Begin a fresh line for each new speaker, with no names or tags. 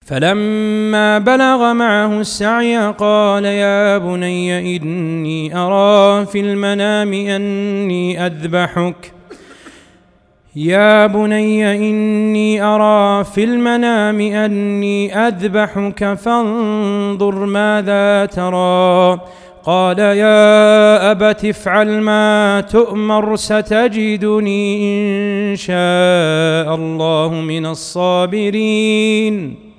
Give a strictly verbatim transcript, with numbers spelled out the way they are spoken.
فلما بلغ معه السعي قال يا بني إني أرى في المنام أني أذبحك يا بني إني أرى في المنام أني أذبحك فانظر ماذا ترى قال يا أبت افعل ما تؤمر ستجدني إن شاء الله من الصابرين